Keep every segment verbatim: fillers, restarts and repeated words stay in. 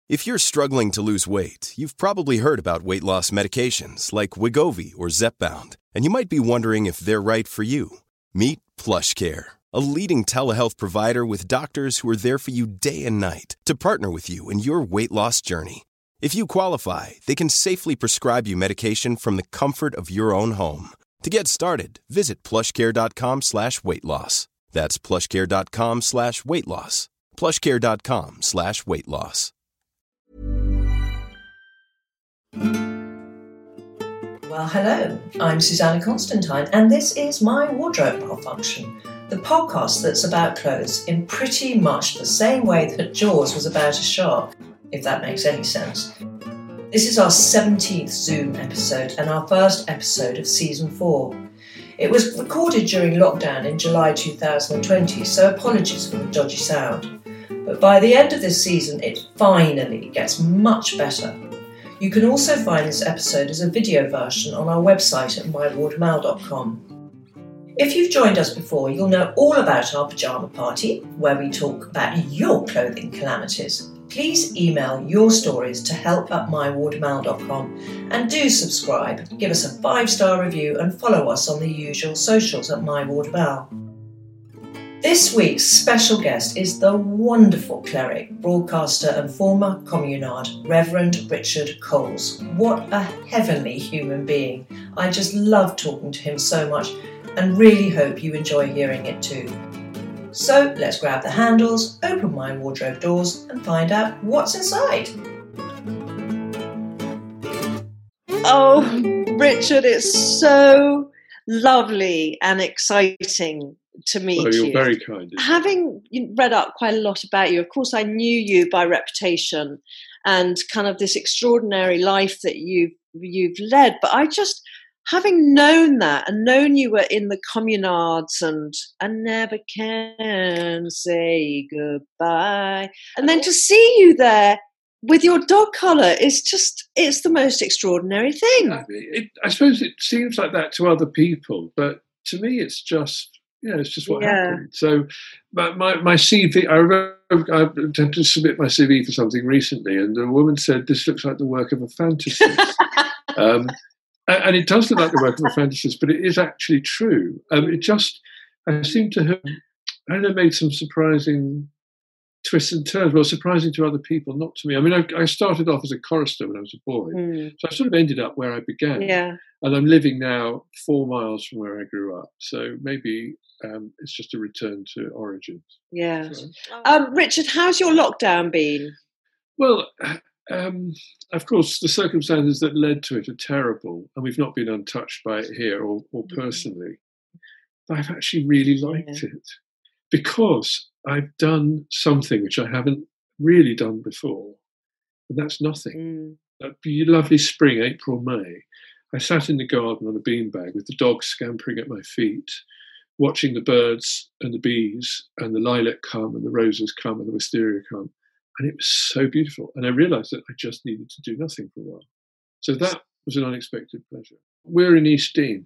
If you're struggling to lose weight, you've probably heard about weight loss medications like Wegovy or Zepbound, and you might be wondering if they're right for you. Meet PlushCare, a leading telehealth provider with doctors who are there for you day and night to partner with you in your weight loss journey. If you qualify, they can safely prescribe you medication from the comfort of your own home. To get started, visit plushcare.com slash weight loss. That's plushcare.com slash weight loss. plushcare.com slash weight loss. Well, hello, I'm Susanna Constantine, and this is My Wardrobe Malfunction, the podcast that's about clothes in pretty much the same way that Jaws was about a shark, if that makes any sense. This is our seventeenth Zoom episode and our first episode of season four. It was recorded during lockdown in July two thousand twenty, so apologies for the dodgy sound. But by the end of this season, it finally gets much better. You can also find this episode as a video version on our website at my ward mal dot com. If you've joined us before, you'll know all about our pyjama party, where we talk about your clothing calamities. Please email your stories to help at my ward mal dot com and do subscribe, give us a five-star review and follow us on the usual socials at MyWardMal. This week's special guest is the wonderful cleric, broadcaster and former communard, Reverend Richard Coles. What a heavenly human being. I just love talking to him so much and really hope you enjoy hearing it too. So let's grab the handles, open my wardrobe doors and find out what's inside. Oh, Richard, it's so lovely and exciting to meet well, you're you. Very kind. Having read up quite a lot about you, of course, I knew you by reputation and kind of this extraordinary life that you've you've led. But I just, having known that and known you were in the communards and I never can say goodbye, and then to see you there with your dog collar is just, it's the most extraordinary thing. I, mean, it, I suppose it seems like that to other people, but to me, it's just. Yeah, it's just what yeah. happened. So my, my, my C V, I remember I attempted to submit my C V for something recently, and a woman said, this looks like the work of a fantasist. um, and, and it does look like the work of a fantasist, but it is actually true. Um, it just, I seem to have, I don't know, made some surprising twists and turns. Well, surprising to other people, not to me. I mean, I, I started off as a chorister when I was a boy, mm. so I sort of ended up where I began. Yeah. And I'm living now four miles from where I grew up. So maybe um, it's just a return to origins. Yeah. So. Um, Richard, how's your lockdown been? Well, um, of course, the circumstances that led to it are terrible, and we've not been untouched by it here or, or personally. But I've actually really liked yeah. it because I've done something which I haven't really done before, and that's nothing. Mm. That lovely spring, April, May. I sat in the garden on a beanbag with the dogs scampering at my feet, watching the birds and the bees and the lilac come and the roses come and the wisteria come. And it was so beautiful. And I realised that I just needed to do nothing for a while. So that was an unexpected pleasure. We're in East Dean.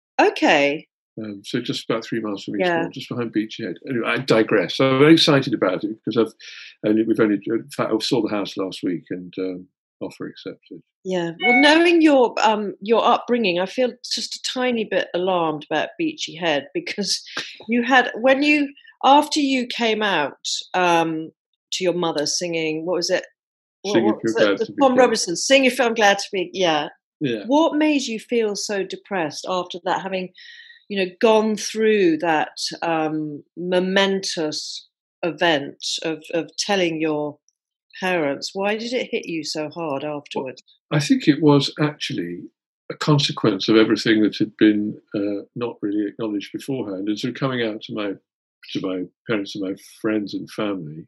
Okay. Um, so just about three miles from East yeah. Dean, just behind Beach Head. Anyway, I digress. So I'm very excited about it because I've only, we've only, in fact, I saw the house last week and um, offer accepted. Yeah. Well, knowing your um, your upbringing, I feel just a tiny bit alarmed about Beachy Head because you had, when you, after you came out um, to your mother singing, what was it? Sing what, if you're glad the, to be Tom glad. Robinson, Sing If I'm Glad to Be, yeah. Yeah. What made you feel so depressed after that, having, you know, gone through that um, momentous event of, of telling your parents? Why did it hit you so hard afterwards? Well, I think it was actually a consequence of everything that had been uh, not really acknowledged beforehand, and sort of coming out to my to my parents and my friends and family,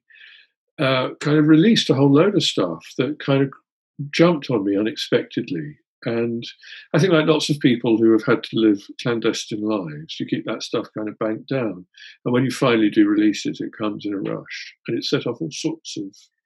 uh, kind of released a whole load of stuff that kind of jumped on me unexpectedly. And I think, like lots of people who have had to live clandestine lives, you keep that stuff kind of banked down, and when you finally do release it, it comes in a rush, and it set off all sorts of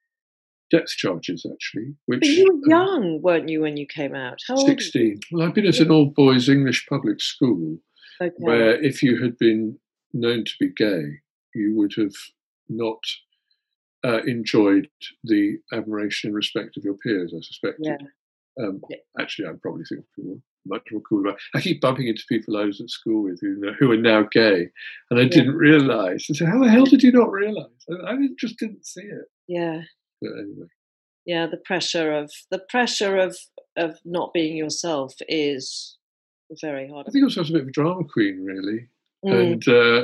depth charges, actually. Which, but you were um, young, weren't you, when you came out? How old? sixteen. Well, I've been at an all boys English public school, okay. where if you had been known to be gay, you would have not uh, enjoyed the admiration and respect of your peers, I suspected. Yeah. Um, Yeah. Actually, I'm probably thinking people much more cool about. I keep bumping into people I was at school with who, know, who are now gay, and I Yeah. didn't realise. I said, "How the hell did you not realise?" I, I just didn't see it. Yeah. But anyway. Yeah, the pressure of the pressure of of not being yourself is very hard. I think I was also a bit of a drama queen, really, Mm. and uh,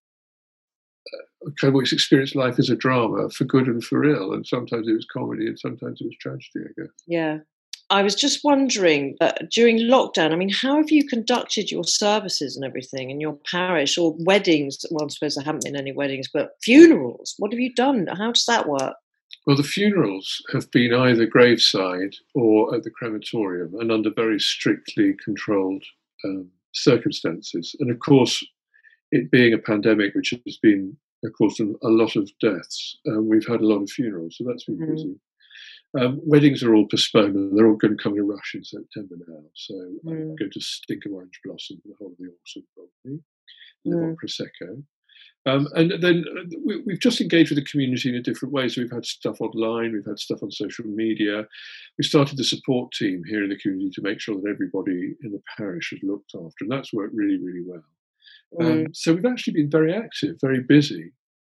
I kind of always experienced life as a drama, for good and for ill, and sometimes it was comedy, and sometimes it was tragedy, I guess. Yeah. I was just wondering, uh, during lockdown, I mean, how have you conducted your services and everything in your parish, or weddings? Well, I suppose there haven't been any weddings, but funerals. What have you done? How does that work? Well, the funerals have been either graveside or at the crematorium, and under very strictly controlled um, circumstances. And of course, it being a pandemic, which has been, of course, a lot of deaths, uh, we've had a lot of funerals, so that's been Mm. busy. Um, weddings are all postponed, and they're all going to come in a rush in September now. So mm. I'm going to stink of orange blossom for the whole of the autumn, probably. Live Mm. on Prosecco. Um, and then we, we've just engaged with the community in a different way. So we've had stuff online, we've had stuff on social media. We started the support team here in the community to make sure that everybody in the parish was looked after, and that's worked really, really well. Mm. Um, so we've actually been very active, very busy.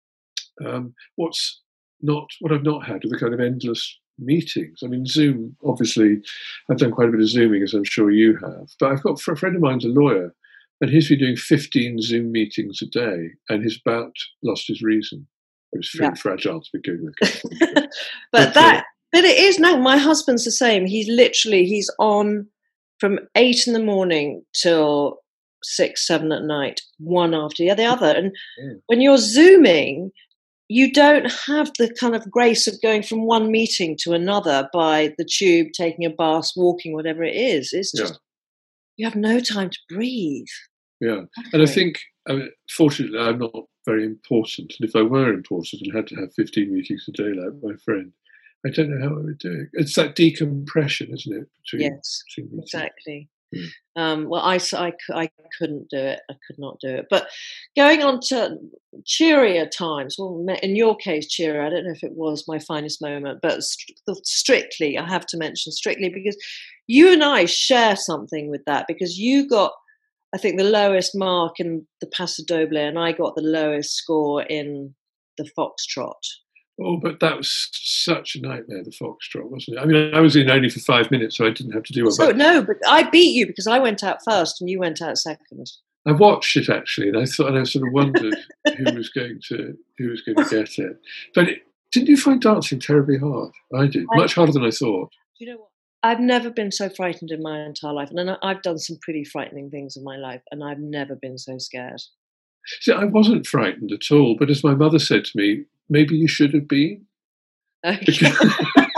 Um, what's not what I've not had are the kind of endless meetings. I mean, Zoom, obviously, I've done quite a bit of Zooming, as I'm sure you have. But I've got a friend of mine's a lawyer, and he's been doing fifteen Zoom meetings a day, and he's about lost his reason. It was pretty Yeah. fragile to begin with. but, But, that, uh, but it is now. My husband's the same. He's literally he's on from eight in the morning till six, seven at night, one after the other. And Yeah. when you're Zooming, you don't have the kind of grace of going from one meeting to another by the tube, taking a bus, walking, whatever it is. It's just Yeah. you have no time to breathe. Yeah, and I think, I mean, fortunately, I'm not very important. And if I were important and had to have fifteen meetings a day like my friend, I don't know how I would do it. It's that decompression, isn't it? Between, Yes, between meetings. exactly. Mm. Um, well, I, I, I couldn't do it. I could not do it. But going on to cheerier times, well, in your case, cheerier, I don't know if it was my finest moment, but st- strictly, I have to mention strictly, because you and I share something with that, because you got, I think, the lowest mark in the Paso Doble, and I got the lowest score in the Foxtrot. Oh, but that was such a nightmare, the Foxtrot, wasn't it? I mean, I was in only for five minutes, so I didn't have to do it. So, but no, but I beat you because I went out first and you went out second. I watched it actually, and I thought, and I sort of wondered who was going to who was going to get it. But it, didn't you find dancing terribly hard? I did, I, much harder than I thought. You know what? I've never been so frightened in my entire life, and I've done some pretty frightening things in my life, and I've never been so scared. See, I wasn't frightened at all, but as my mother said to me, maybe you should have been. Okay. Because,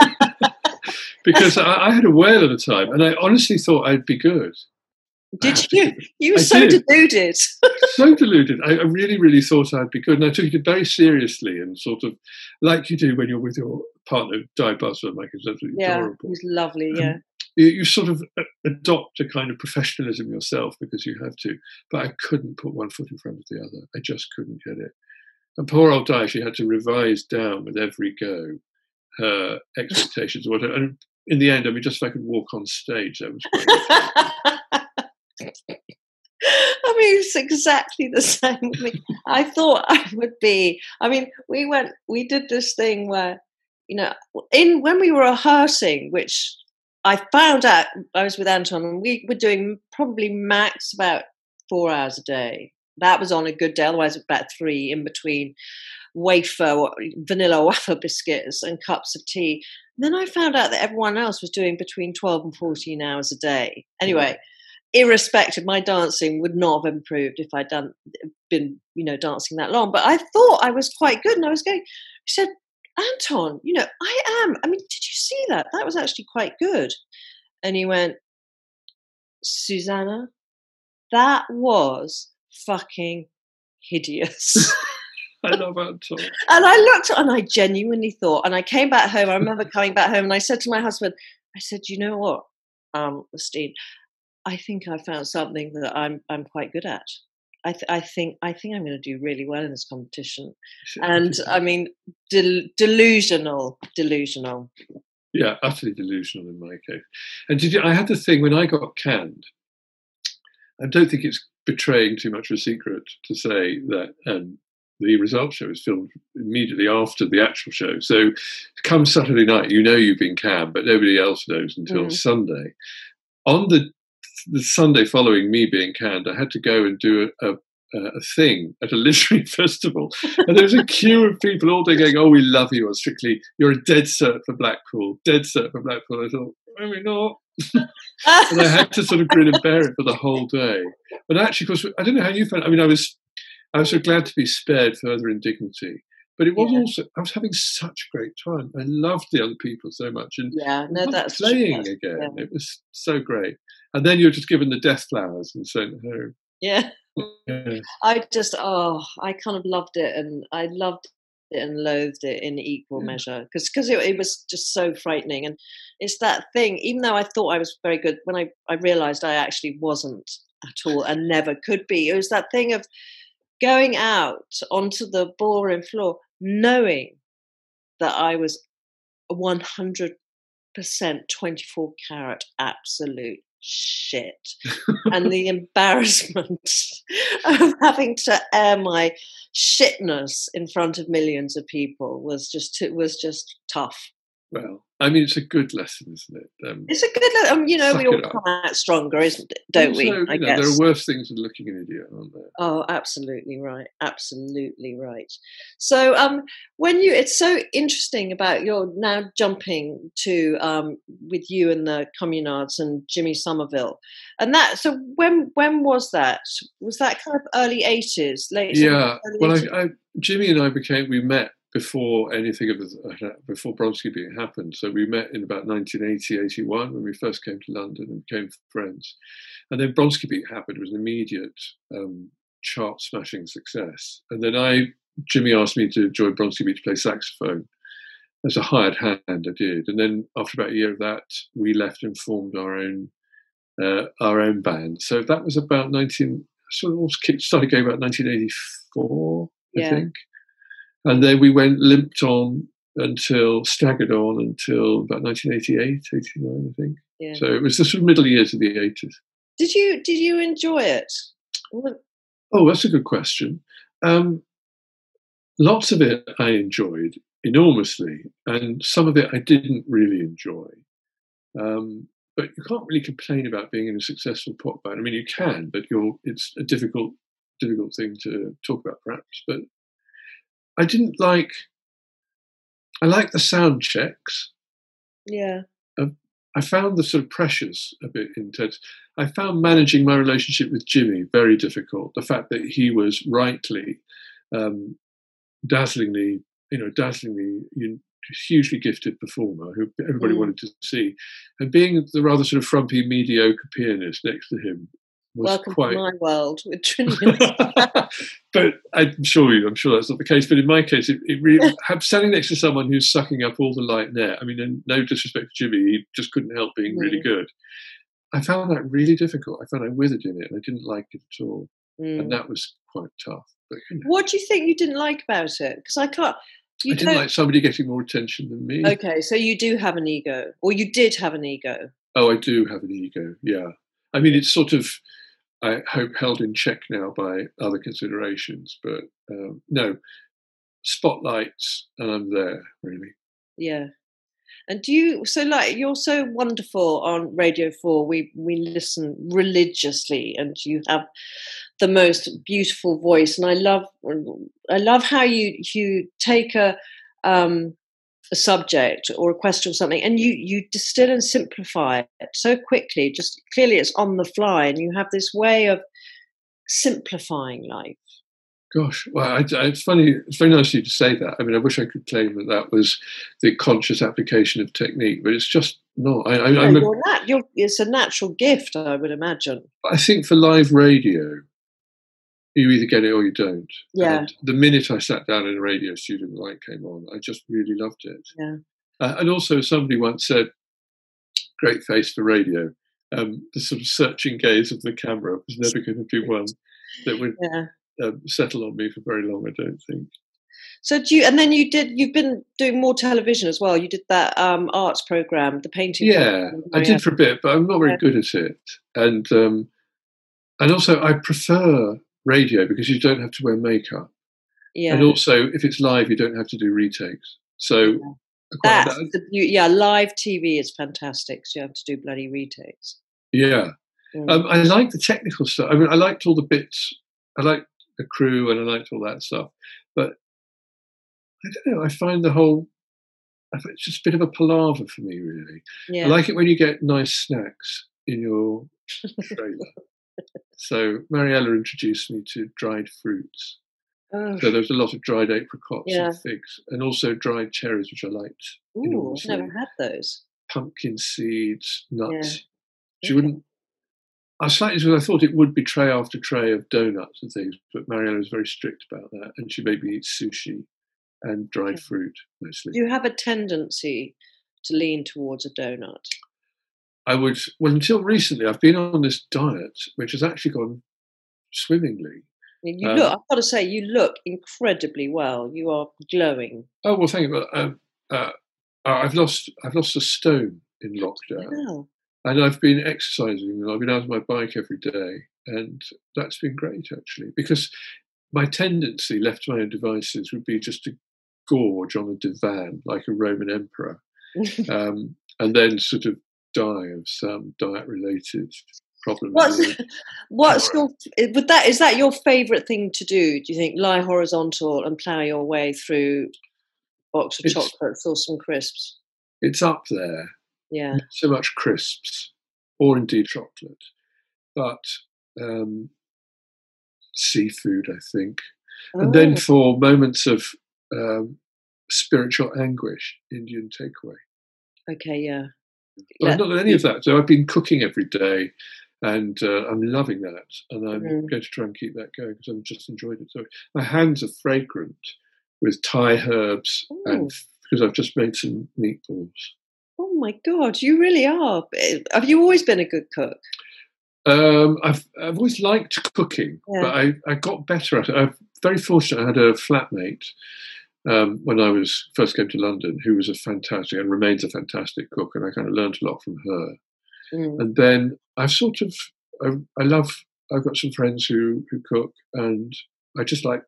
because I, I had a whale at the time, and I honestly thought I'd be good. Did you? You were I so did. deluded. So deluded. I, I really, really thought I'd be good, and I took it very seriously, and sort of like you do when you're with your partner, Di Busman, like it's absolutely Yeah, adorable. he's lovely. Yeah. Um, you, you sort of adopt a kind of professionalism yourself because you have to. But I couldn't put one foot in front of the other. I just couldn't get it. And poor old Di, she had to revise down with every go her expectations or whatever. And in the end, I mean, just if I could walk on stage, that was great. I mean, it's exactly the same with me. I thought I would be. I mean, we went, we did this thing where, you know, in when we were rehearsing, which I found out, I was with Anton, and we were doing probably max about four hours a day. That was on a good day, otherwise about three in between wafer, or vanilla wafer biscuits and cups of tea. And then I found out that everyone else was doing between twelve and fourteen hours a day. Anyway, irrespective, my dancing would not have improved if I'd done been, you know, dancing that long. But I thought I was quite good, and I was going, she said, Anton, you know, I am. I mean, did you see that? That was actually quite good. And he went, Susanna, that was fucking hideous. I love Anton. And I looked and I genuinely thought, and I came back home, I remember coming back home and I said to my husband, I said, you know what, um, Steve, I think I found something that I'm I'm quite good at. I, th- I think I think I'm going to do really well in this competition. And I mean, del- delusional, delusional. Yeah, utterly delusional in my case. And did you, I had the thing when I got canned. I don't think it's betraying too much of a secret to say that um, the results show was filmed immediately after the actual show. So come Saturday night, you know you've been canned, but nobody else knows until mm. Sunday. On the the Sunday following me being canned, I had to go and do a, a, a thing at a literary festival. And there was a queue of people all day going, oh, we love you on Strictly. You're a dead cert for Blackpool, dead cert for Blackpool. I thought, no, we're not. And I had to sort of grin and bear it for the whole day. But actually, of course, I don't know how you found it. I mean, I was, I was so glad to be spared further indignity. But it was yeah. also, I was having such a great time. I loved the other people so much. And yeah, no, that's playing true. again. Yeah. It was so great. And then you're just given the death flowers and sent home. Yeah. yeah. I just, oh, I kind of loved it. And I loved it and loathed it in equal yeah. measure. Because because it, it was just so frightening. And it's that thing, even though I thought I was very good, when I, I realised I actually wasn't at all and never could be. It was that thing of going out onto the ballroom floor knowing that I was one hundred percent twenty-four carat absolute shit. And the embarrassment of having to air my shitness in front of millions of people was just it was just tough. Well, I mean, it's a good lesson, isn't it? Um, it's a good lesson. Um, you know, we all come out stronger, isn't it? Don't also, we? I you know, guess. There are worse things than looking an idiot, aren't there? Oh, absolutely right. Absolutely right. So um, when you, it's so interesting about your now jumping to um, with you and the Communards and Jimmy Somerville. And that, so when when was that? Was that kind of early eighties, late? Yeah. Well, I, I, Jimmy and I became, we met before anything of the, before Bronski Beat happened. So we met in about nineteen eighty, eighty-one when we first came to London and became friends. And then Bronski Beat happened. It was an immediate um, chart smashing success. And then I, Jimmy asked me to join Bronski Beat to play saxophone. As a hired hand, I did. And then after about a year of that, we left and formed our own uh, our own band. So that was about nineteen, sort of started going about nineteen eighty-four, yeah. I think. And then we went limped on until, staggered on until about nineteen eighty-eight, eighty-nine, I think. Yeah. So it was the sort of middle years of the eighties. Did you did you enjoy it? Oh, that's a good question. Um, lots of it I enjoyed enormously, and some of it I didn't really enjoy. Um, but you can't really complain about being in a successful pop band. I mean, you can, but you're, it's a difficult, difficult thing to talk about, perhaps. But I didn't like, I like the sound checks. Yeah. Um, I found the sort of pressures a bit intense. I found managing my relationship with Jimmy very difficult. The fact that he was rightly, um, dazzlingly, you know, dazzlingly, you, hugely gifted performer who everybody mm. wanted to see, and being the rather sort of frumpy, mediocre pianist next to him was Welcome quite. To my world with Trinity. But I'm sure you, I'm sure that's not the case. But in my case, it, it really standing next to someone who's sucking up all the light and air. I mean, and no disrespect to Jimmy, he just couldn't help being mm. really good. I found that really difficult. I found I withered in it, and I didn't like it at all, mm. and that was quite tough. But you know. What do you think you didn't like about it? Because I can't. You I didn't don't... like somebody getting more attention than me. Okay, so you do have an ego, or you did have an ego. Oh, I do have an ego, yeah. I mean, it's sort of, I hope, held in check now by other considerations, but um, no, spotlights, and I'm there, really. Yeah. And do you, so like, you're so wonderful on Radio four, we, we listen religiously, and you have the most beautiful voice. And I love, I love how you, you take a, um, a subject or a question or something, and you, you distill and simplify it so quickly, just clearly it's on the fly, and you have this way of simplifying life. Gosh, well, I, I, it's funny. It's very nice of you to say that. I mean, I wish I could claim that that was the conscious application of technique, but it's just not. I, I, no, I'm you're nat- you're, it's a natural gift, I would imagine. I think for live radio, you either get it or you don't. Yeah. And the minute I sat down in a radio studio and the light came on, I just really loved it. Yeah. Uh, and also, somebody once said, "Great face for radio." Um, the sort of searching gaze of the camera was never going to be one. that would Yeah. um, settle on me for very long, I don't think. So do you, and then you did, you've been doing more television as well. You did that um, arts program, the painting. Yeah, program. I did for a bit, but I'm not very Yeah. good at it. And um, and also I prefer radio because you don't have to wear makeup. Yeah. And also, if it's live, you don't have to do retakes. So Yeah. I quite like That's that. the beauty. Yeah, live T V is fantastic. So you have to do bloody retakes. Yeah. Mm. Um, I like the technical stuff. I mean, I liked all the bits. I liked the crew and I liked all that stuff. But I don't know. I find the whole, I find it's just a bit of a palaver for me, really. Yeah. I like it when you get nice snacks in your trailer. So Mariella introduced me to dried fruits. Oh. So there was a lot of dried apricots Yeah. and figs, and also dried cherries, which I liked. Ooh, I've enormously. never had those. Pumpkin seeds, nuts. Yeah. She Okay. wouldn't. I was slightly because I thought it would be tray after tray of donuts and things, but Mariella was very strict about that, and she made me eat sushi and dried Okay. fruit mostly. Do you have a tendency to lean towards a donut? I would. Well, until recently, I've been on this diet, which has actually gone swimmingly. I mean, you Um, look. I've got to say, you look incredibly well. You are glowing. Oh well, thank you. But, um, uh, I've lost. I've lost a stone in lockdown. Wow. And I've been exercising, and I've been out on my bike every day, and that's been great actually. Because my tendency, left to my own devices, would be just to gorge on a divan like a Roman emperor, um, and then sort of die of some diet-related problem. What's what's tomorrow. your would that is that your favourite thing to do? Do you think lie horizontal and plough your way through a box of It's- chocolates or some crisps? It's up there. Yeah. Not so much crisps, or indeed chocolate, but um, seafood, I think. And then Oh, for moments of um, spiritual anguish, Indian takeaway. okay, yeah. But Yeah. I've not done any of that. So I've been cooking every day, and uh, I'm loving that. And I'm Mm. going to try and keep that going because I've just enjoyed it. So my hands are fragrant with Thai herbs, and because I've just made some meatballs. Oh my God, you really are. Have you always been a good cook? Um, I've I've always liked cooking, Yeah. but I, I got better at it. I'm very fortunate. I had a flatmate um, when I was first came to London, who was a fantastic and remains a fantastic cook, and I kind of learned a lot from her. Mm. And then I've sort of I, I love. I've got some friends who who cook, and I just like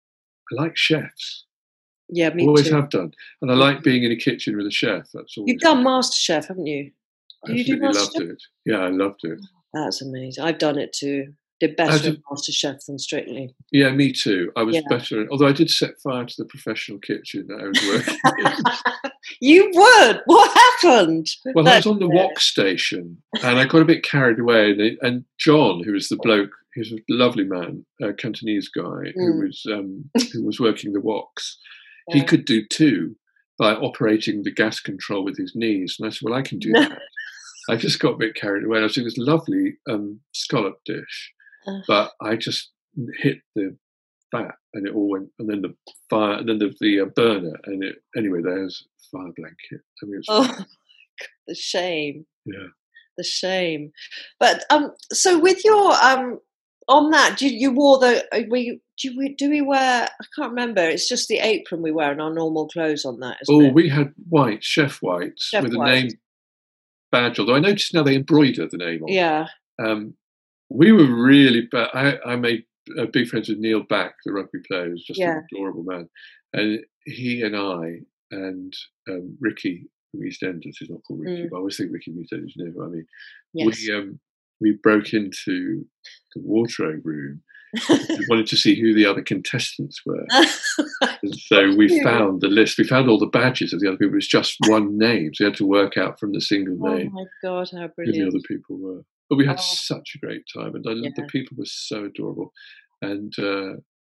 I like chefs. Yeah, me Always too. have done, and I like being in a kitchen with a chef. That's all. You've done MasterChef, haven't you? Do you do Absolutely loved MasterChef? it. Yeah, I loved it. That's amazing. I've done it too. Did better As a- at MasterChef than Strictly. Yeah, me too. I was Yeah. better, although I did set fire to the professional kitchen that I was working in. You would. What happened? Well, I was That's on the it. wok station, and I got a bit carried away. And, it- and John, who was the bloke, he was a lovely man, a Cantonese guy who Mm. was um, who was working the woks. He Yeah. could do two by operating the gas control with his knees, and I said, "Well, I can do No. that." I just got a bit carried away. I was doing this lovely um, scallop dish, Uh. but I just hit the fat, and it all went, and then the fire, and then the, the uh, burner, and it. Anyway, there's a fire blanket. I mean, it was Oh, my God, the shame. yeah. The shame. But um, so with your um, on that, do you, you wore the? uh, We do we do we wear? I can't remember. It's just the apron we wear and our normal clothes on that. Isn't Oh, it? we had white, chef whites Chef with a whites. name badge. Although I noticed now they embroider the name on. Yeah. Um, we were really bad. I, I made uh, big friends with Neil Back, the rugby player, who's just Yeah. an adorable man. And he and I and um, Ricky from EastEnders, he's not called Ricky, Mm. but I always think Ricky from EastEnders, you know who I mean. Yes. We um, we broke into the wardrobe room. We wanted to see who the other contestants were. And so we cute. found the list. We found all the badges of the other people. It was just one name. So we had to work out from the single Oh name my God, how who the brilliant! other people were. But we had Oh. such a great time, and I, Yeah. the people were so adorable. And uh,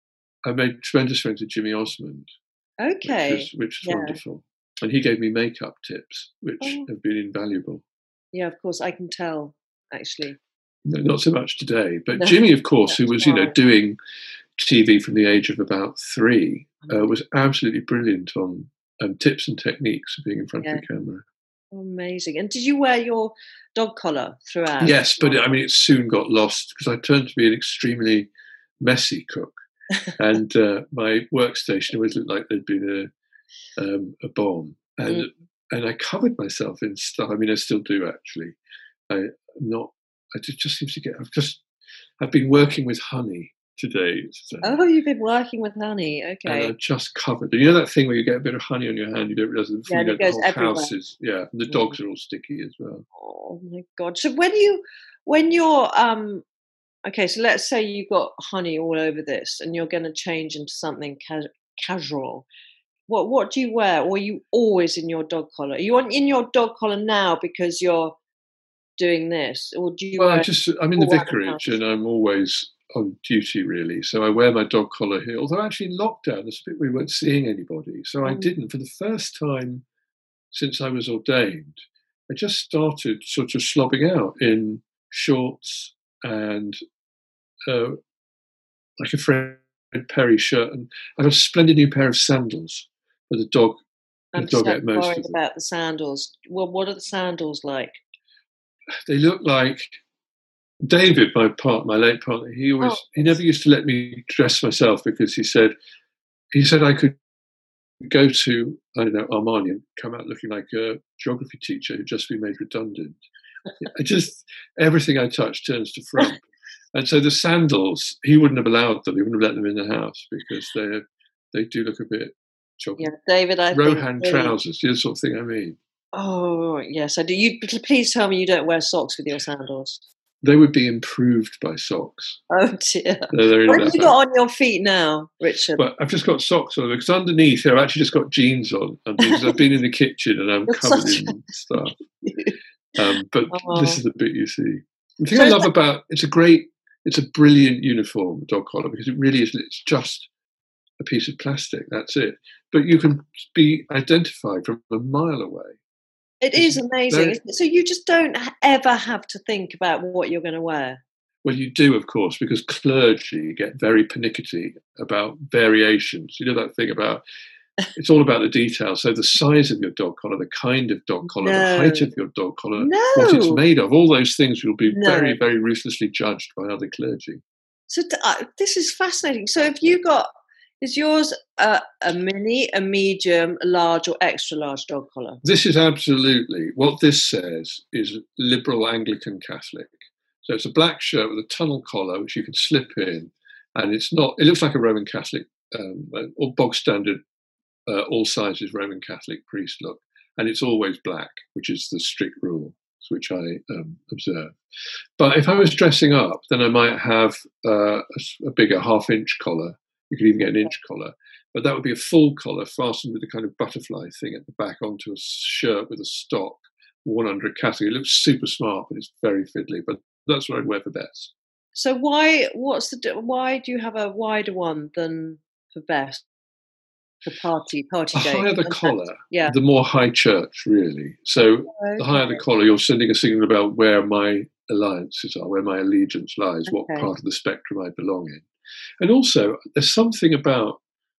I made tremendous friends with Jimmy Osmond, Okay. which was, which was Yeah. wonderful. And he gave me makeup tips, which Oh. have been invaluable. Yeah, of course, I can tell. Actually, No, not so much today, but No, Jimmy, of course, who that's was, you know, right. doing T V from the age of about three, uh, Mm. was absolutely brilliant on um, tips and techniques of being in front Yeah. of the camera. Amazing. And did you wear your dog collar throughout? Yes, but I mean, it soon got lost because I turned to be an extremely messy cook. And uh, my workstation always looked like there'd been a um, a bomb. And mm. and I covered myself in stuff. I mean, I still do, actually. I, I'm not, I just, just seem to get, I've just, I've been working with honey today. So, oh, you've been working with honey, okay. And I'm just covered. You know that thing where you get a bit of honey on your hand, you don't realise it before yeah, you it get goes the whole everywhere. house is, yeah, and the dogs are all sticky as well. Oh my God. So when you, when you're, um, okay, so let's say you got honey all over this and you're going to change into something ca- casual. What what do you wear? Or are you always in your dog collar? Are you on, in your dog collar now because you're doing this? Or do you Well, wear I just, I'm in the vicarage and I'm always on duty, really. So I wear my dog collar here. Although actually in lockdown, it's a bit, we weren't seeing anybody. So mm. I didn't. For the first time since I was ordained, I just started sort of slobbing out in shorts and uh, like a Fred Perry shirt. And I got a splendid new pair of sandals for the dog. I'm the dog so ate most worried of them. about the sandals. Well, what are the sandals like? They look like David, my part, my late partner. He always, oh. he never used to let me dress myself because he said, he said I could go to, I don't know, Armani and come out looking like a geography teacher who'd just been made redundant. I just, everything I touch turns to frump. And so the sandals, he wouldn't have allowed them. He wouldn't have let them in the house because they they do look a bit chocolate. Yeah, David, I Rohan think trousers, the sort of thing I mean. Oh, yes, I do. You please tell me you don't wear socks with your sandals. They would be improved by socks. Oh dear. They're, they're what have you got on your feet now, Richard? But I've just got socks on because underneath here I've actually just got jeans on because I've been in the kitchen and I'm covered in stuff. Um, but oh. This is the bit you see. The thing so I love that- about it's a great, it's a brilliant uniform, dog collar, because it really is. It's just a piece of plastic. That's it. But you can be identified from a mile away. It is amazing. Very, so you just don't ever have to think about what you're going to wear. Well, you do, of course, because clergy get very pernickety about variations. You know that thing about, it's all about the details. So the size of your dog collar, the kind of dog collar, no. the height of your dog collar, no. what it's made of, all those things will be no. very, very ruthlessly judged by other clergy. So uh, this is fascinating. So have you got, is yours a, a mini, a medium, a large or extra large dog collar? This is absolutely, what this says is liberal Anglican Catholic. So it's a black shirt with a tunnel collar, which you can slip in. And it's not, it looks like a Roman Catholic, um, or bog standard, uh, all sizes Roman Catholic priest look. And it's always black, which is the strict rule, which I um, observe. But if I was dressing up, then I might have uh, a, a bigger half inch collar. You could even get an inch collar, but that would be a full collar fastened with a kind of butterfly thing at the back onto a shirt with a stock worn under a cassock. It looks super smart, but it's very fiddly. But that's what I'd wear for best. So why? What's the? Why do you have a wider one than for best? For party, party the day. higher the collar, yeah. the more high church, really. So okay. the higher the collar, you're sending a signal about where my alliances are, where my allegiance lies, okay. what part of the spectrum I belong in. And also, there's something about,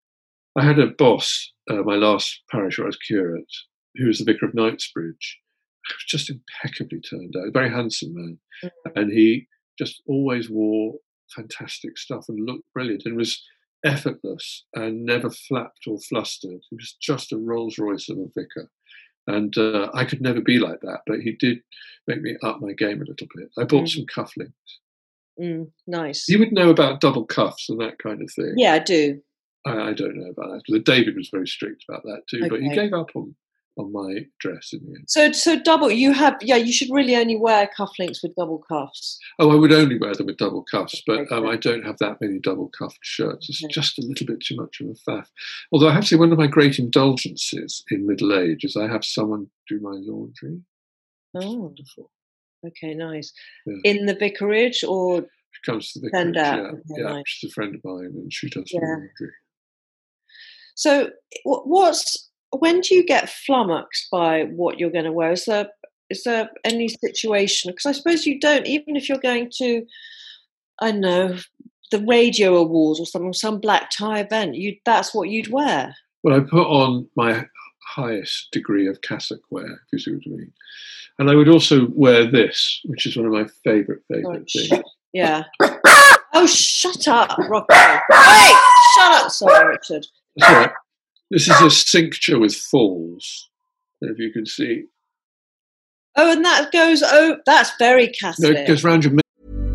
I had a boss, uh, my last parish where I was curate, who was the vicar of Knightsbridge. He was just impeccably turned out, a very handsome man. Mm-hmm. And he just always wore fantastic stuff and looked brilliant and was effortless and never flapped or flustered. He was just a Rolls Royce of a vicar. And uh, I could never be like that, but he did make me up my game a little bit. I bought mm. some cufflinks. Mm, nice. You would know about double cuffs and that kind of thing. Yeah, I do. I, I don't know about that. David was very strict about that too, okay. but he gave up on, on my dress in the end. So, so double, you have, yeah, you should really only wear cufflinks with double cuffs. Oh, I would only wear them with double cuffs, but okay. um, I don't have that many double cuffed shirts. It's okay. just a little bit too much of a faff. Although I have to say one of my great indulgences in middle age is I have someone do my laundry. Oh, wonderful. Okay, nice. Yeah. In the vicarage or? She comes to the vicarage, yeah. Okay, yeah, nice. She's a friend of mine and she does yeah. my laundry. So what's, when do you get flummoxed by what you're going to wear? Is there, is there any situation? Because I suppose you don't, even if you're going to, I don't know, the radio awards or something, some black tie event, you that's what you'd wear. Well, I put on my highest degree of cassock wear, if you see what I mean. And I would also wear this, which is one of my favourite, favourite things. Yeah. Oh, shut up, Rocky. Wait, shut up. Sorry, Richard. That's all right. This is a cincture with falls, if you can see. Oh, and that goes, oh, that's very Catholic. No, it goes round your.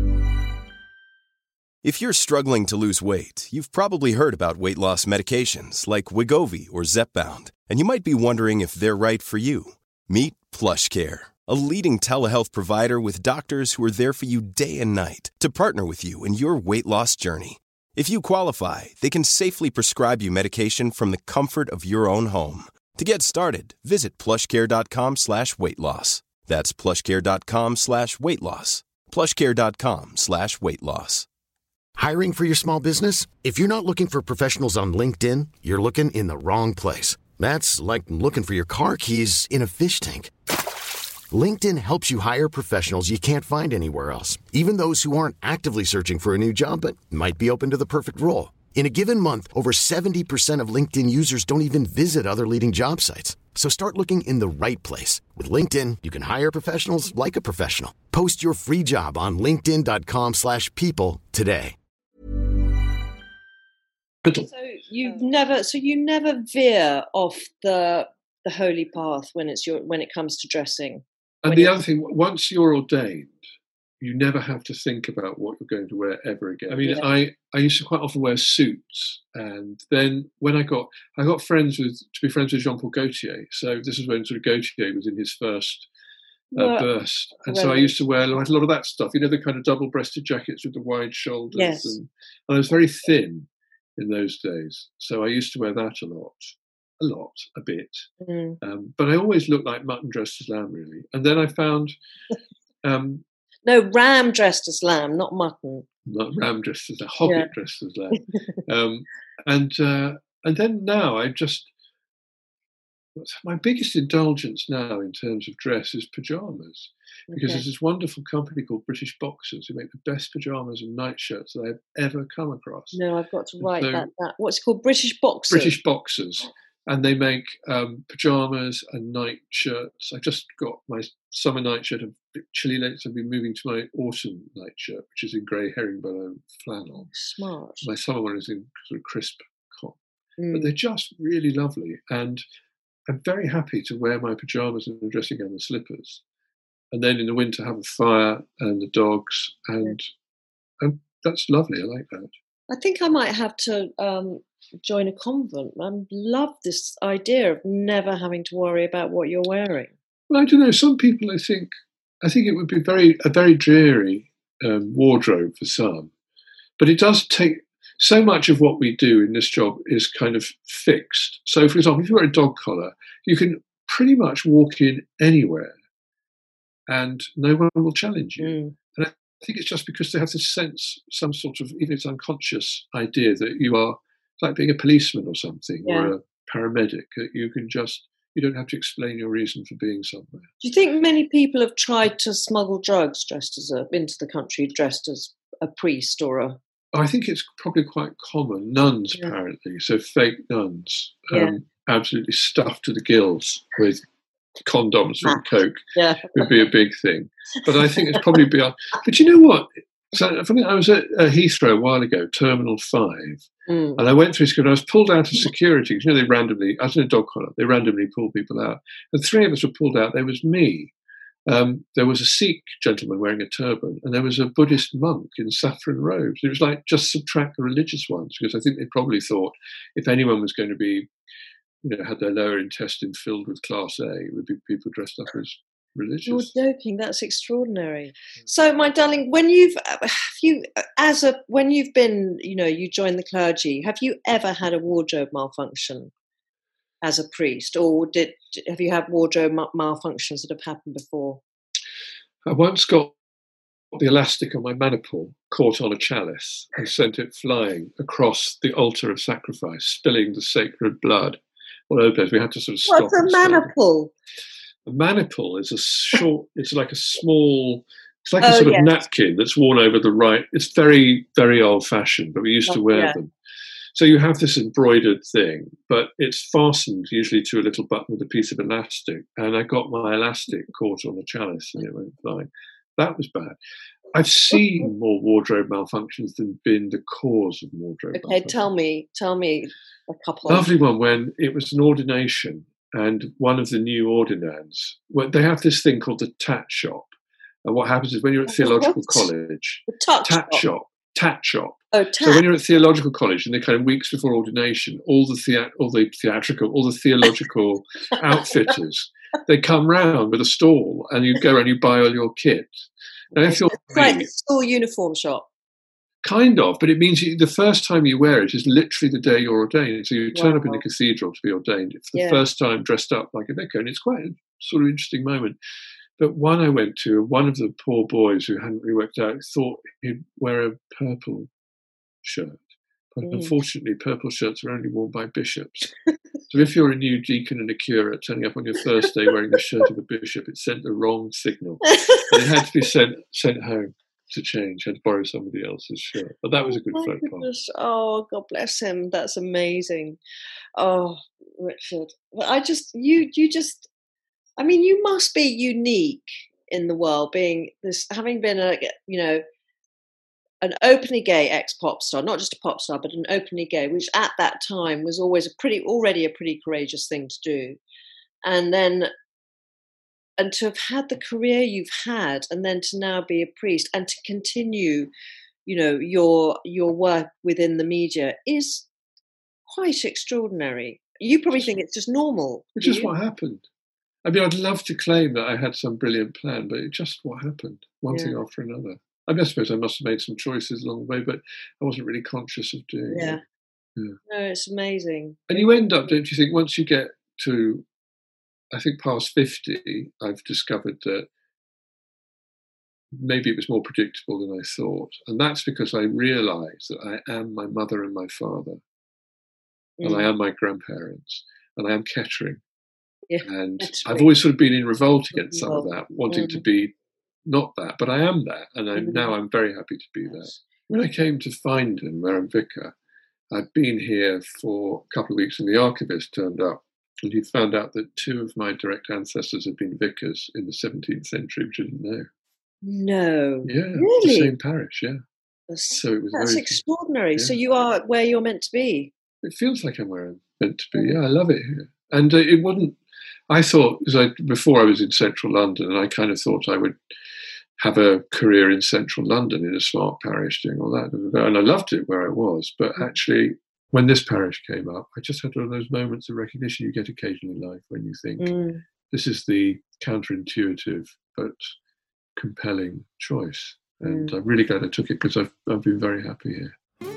If you're struggling to lose weight, you've probably heard about weight loss medications like Wegovy or Zepbound, and you might be wondering if they're right for you. Meet PlushCare, a leading telehealth provider with doctors who are there for you day and night to partner with you in your weight loss journey. If you qualify, they can safely prescribe you medication from the comfort of your own home. To get started, visit plushcare.com slash weight loss. That's plushcare.com slash weight loss. plushcare.com slash weight loss. Hiring for your small business? If you're not looking for professionals on LinkedIn, you're looking in the wrong place. That's like looking for your car keys in a fish tank. LinkedIn helps you hire professionals you can't find anywhere else, even those who aren't actively searching for a new job but might be open to the perfect role. In a given month, over seventy percent of LinkedIn users don't even visit other leading job sites. So start looking in the right place. With LinkedIn, you can hire professionals like a professional. Post your free job on linkedin.com slash people today. So you never, so you never veer off the the holy path when it's your when it comes to dressing. And the other thing, once you're ordained, you never have to think about what you're going to wear ever again. I mean, yeah. I, I used to quite often wear suits, and then when I got I got friends with to be friends with Jean-Paul Gaultier. So this is when sort of Gaultier was in his first uh, well, burst, and well, so I used to wear like a lot of that stuff. You know, the kind of double-breasted jackets with the wide shoulders, yes. and, and I was very thin in those days, so I used to wear that a lot. A lot, a bit. Mm. Um, but I always looked like mutton dressed as lamb, really. And then I found... Um, no, ram dressed as lamb, not mutton. Not ram dressed as a hobbit yeah. dressed as lamb. um, and uh, and then now I just... My biggest indulgence now in terms of dress is pyjamas. Because okay. there's this wonderful company called British Boxers who make the best pyjamas and nightshirts that I've ever come across. No, I've got to write so, that, that. What's it called? British Boxers? British Boxers. And they make um, pyjamas and night shirts. I just got my summer night shirt, a bit chilly late, so I've been moving to my autumn night shirt, which is in grey herringbone flannel. Smart. My summer one is in sort of crisp cotton. Mm. But they're just really lovely. And I'm very happy to wear my pyjamas and a dressing gown and slippers. And then in the winter have a fire and the dogs. And, yeah. and that's lovely. I like that. I think I might have to... Um... join a convent. I love this idea of never having to worry about what you're wearing. Well, I don't know. Some people, I think, I think it would be very a very dreary um, wardrobe for some, but it does take so much of what we do in this job is kind of fixed. So, for example, if you wear a dog collar, you can pretty much walk in anywhere, and no one will challenge you. Mm. And I think it's just because they have this sense, some sort of, even if it's unconscious idea that you are. Like being a policeman or something, yeah. or a paramedic, that you can just, you don't have to explain your reason for being somewhere. Do you think many people have tried to smuggle drugs dressed as a, into the country, dressed as a priest or a... I think it's probably quite common. Nuns, yeah. apparently, so fake nuns, um, yeah. absolutely stuffed to the gills with condoms and coke yeah. would be a big thing. But I think it's probably beyond... But you know what? So I was at uh, Heathrow a while ago, Terminal five, mm. and I went through security. I was pulled out of security because, you know, they randomly, I was in a dog collar, they randomly pull people out. And three of us were pulled out. There was me. Um, there was a Sikh gentleman wearing a turban, and there was a Buddhist monk in saffron robes. It was like, just subtract the religious ones, because I think they probably thought if anyone was going to be, you know, had their lower intestine filled with Class A, it would be people dressed up as religious. You're joking. That's extraordinary. So, my darling, when you've have you as a when you've been, you know, you joined the clergy, have you ever had a wardrobe malfunction as a priest, or did have you had wardrobe malfunctions that have happened before? I once got the elastic on my maniple caught on a chalice and sent it flying across the altar of sacrifice, spilling the sacred blood all over the place. We had to sort of stop. What's a maniple? A maniple is a short, it's like a small, it's like oh, a sort yes. of napkin that's worn over the right. It's very, very old fashioned, but we used oh, to wear yeah. them. So you have this embroidered thing, but it's fastened usually to a little button with a piece of elastic. And I got my elastic caught on the chalice and it went flying. That was bad. I've seen more wardrobe malfunctions than been the cause of wardrobe Okay, malfunctions. tell me, tell me a couple. Lovely one when it was an ordination and one of the new ordinands, well, they have this thing called the tat shop. And what happens is when you're at theological What? college, The tuck tat shop. shop, tat shop. Oh, So tat. when you're at theological college and the kind of weeks before ordination, all the thea- all the theatrical, all the theological outfitters, they come round with a stall and you go and you buy all your kit. Now, if you're It's like me, the school uniform shop. kind of, but it means you, the first time you wear it is literally the day you're ordained. So you turn up in Wow. the cathedral to be ordained for the Yeah. first time dressed up like a vicar, and it's quite a sort of interesting moment. But one I went to, one of the poor boys who hadn't really worked out thought he'd wear a purple shirt. But Mm. unfortunately, purple shirts are only worn by bishops. So if you're a new deacon and a curate turning up on your first day wearing the shirt of a bishop, it sent the wrong signal. And it had to be sent sent home to change. Had to borrow somebody else's shirt. But that was a good Oh, my faux pas. goodness. Oh, God bless him. That's amazing. Oh, Richard. Well, I just, you, you just, I mean, you must be unique in the world, being this, having been a, you know, an openly gay ex-pop star, not just a pop star, but an openly gay, which at that time was always a pretty, already a pretty courageous thing to do. And then, and to have had the career you've had, and then to now be a priest and to continue, you know, your your work within the media is quite extraordinary. You probably think it's just normal. Which do is you? what happened. I mean, I'd love to claim that I had some brilliant plan, but it's just what happened, one Yeah. thing after another. I mean, I suppose I must have made some choices along the way, but I wasn't really conscious of doing Yeah. it. Yeah. No, it's amazing. And you end up, don't you think, once you get to, I think, past fifty, I've discovered that maybe it was more predictable than I thought. And that's because I realised that I am my mother and my father, and I Mm. am my grandparents, and I am Kettering. Yeah, And Kettering. I've always sort of been in revolt against some of Revolt. that, wanting to Mm. be not that, but I am that, and I'm, Mhm. now I'm very happy to be that. Yes. When I came to Findon, where I'm vicar, I'd been here for a couple of weeks, and the archivist turned up, and he found out that two of my direct ancestors had been vicars in the seventeenth century, which I didn't know. No. Yeah, the Really? same parish, yeah. That's, So it was that's very. extraordinary. So yeah. you are where you're meant to be. It feels like I'm where I'm meant to be. Yeah, I love it here. And uh, it wouldn't. I thought, because I before I was in central London, and I kind of thought I would have a career in central London in a smart parish doing all that, and I loved it where I was. But actually, when this parish came up, I just had one of those moments of recognition you get occasionally in life when you think Mm. this is the counterintuitive but compelling choice, and Mm. I'm really glad I took it because I've I've been very happy here.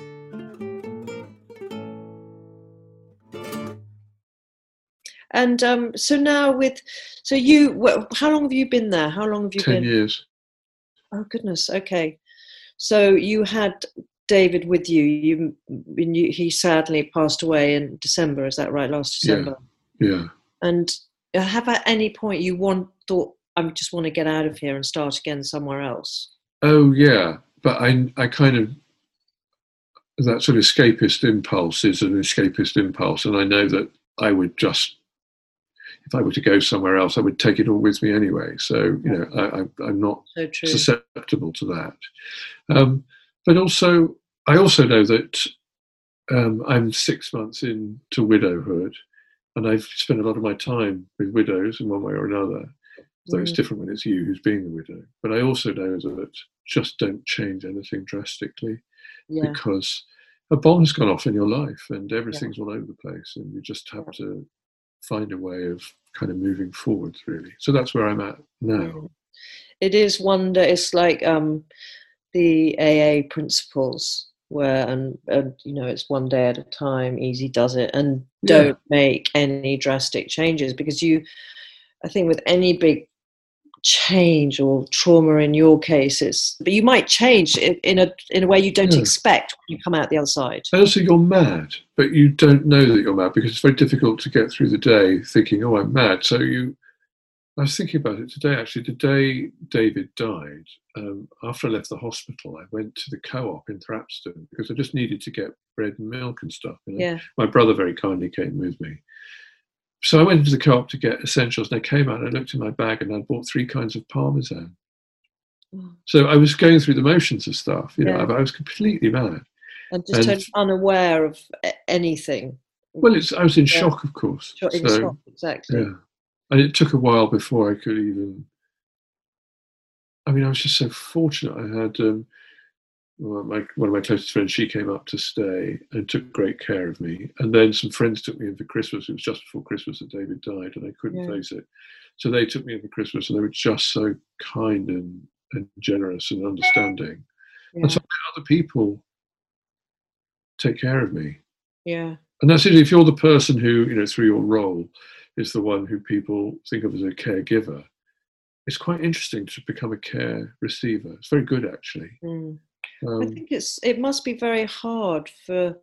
And um, so now with, so you, wh- how long have you been there? How long have you Ten been? years. Oh goodness. Okay. So you had David with you. You, you he sadly passed away in December. Is that right? Last December. Yeah. And have at any point you want thought, I just want to get out of here and start again somewhere else? Oh yeah, but I I kind of, that sort of escapist impulse is an escapist impulse, and I know that I would just, if I were to go somewhere else, I would take it all with me anyway. So you know, I, I, I'm not So true. susceptible to that. Um, but also, I also know that um, I'm six months into widowhood, and I've spent a lot of my time with widows in one way or another. Though it's Mm. different when it's you who's being the widow. But I also know that just don't change anything drastically, Yeah. because a bomb's gone off in your life and everything's all over the place, and you just have to find a way of kind of moving forwards, really. So that's where I'm at now. Mm. It is wonder. It's like um, the A A principles, where and, and you know, it's one day at a time. Easy does it, and Yeah. don't make any drastic changes, because you. I think with any big change or trauma in your case, it's but you might change in, in a in a way you don't Yeah. expect when you come out the other side. And also you're mad, but you don't know that you're mad because it's very difficult to get through the day thinking, oh, I'm mad. So you, I was thinking about it today, actually. The day David died, um, after I left the hospital, I went to the co-op in Thrapston because I just needed to get bread and milk and stuff. You know? Yeah. My brother very kindly came with me. So I went into the co-op to get essentials, and I came out and I looked in my bag and I bought three kinds of Parmesan. So I was going through the motions of stuff, you know, Yeah. I, I was completely mad. And just And- totally unaware of a- anything. Well, it's, I was in Yeah. shock, of course. Sure, in So, shock, exactly. yeah. And it took a while before I could even, I mean, I was just so fortunate. I had um, well, my, one of my closest friends, she came up to stay and took great care of me. And then some friends took me in for Christmas. It was just before Christmas that David died, and I couldn't Yeah. face it. So they took me in for Christmas, and they were just so kind and, and generous and understanding. Yeah. And so I let other people take care of me. Yeah. And that's it. If you're the person who, you know, through your role, is the one who people think of as a caregiver, it's quite interesting to become a care receiver. It's very good, actually. Mm. I Um, think it's it must be very hard for